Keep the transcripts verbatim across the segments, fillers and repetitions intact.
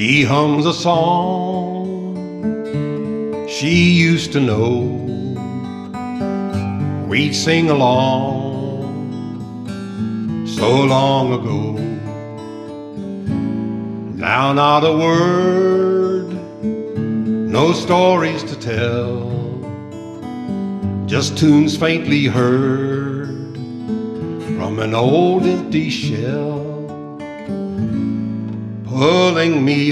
She hums a song she used to know. We'd sing along so long ago. Now not a word, no stories to tell, just tunes faintly heard from an old empty shell, pulling me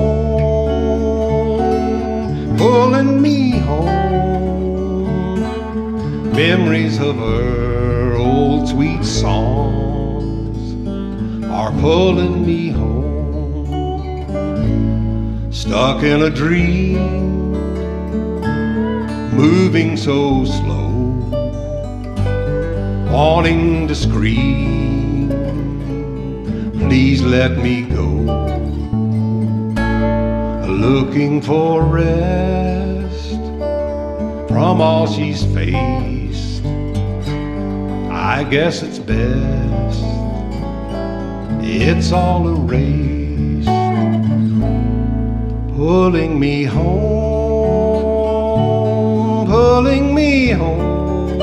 home, pulling me home. Memories of her old sweet songs are pulling me home. Stuck in a dream, moving so slow, wanting to scream, please let me go. Looking for rest from all she's faced, I guess it's best it's all erased. Pulling me home, pulling me home.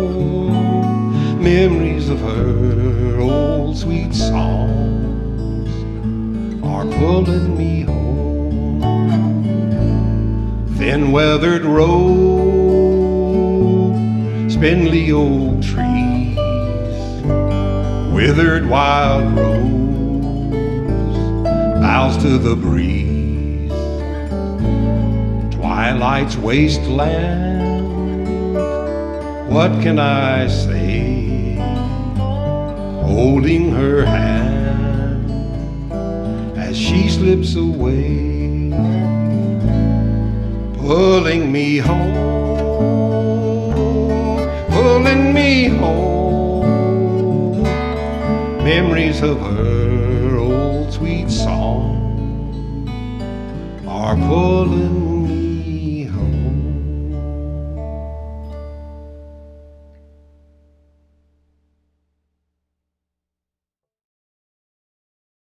Memories of her old sweet songs are pulling me home. Thin weathered road, spindly old trees, withered wild rose, bows to the breeze. Twilight's wasteland, what can I say? Holding her hand as she slips away, pulling me home, pulling me home. Memories of her old sweet song are pulling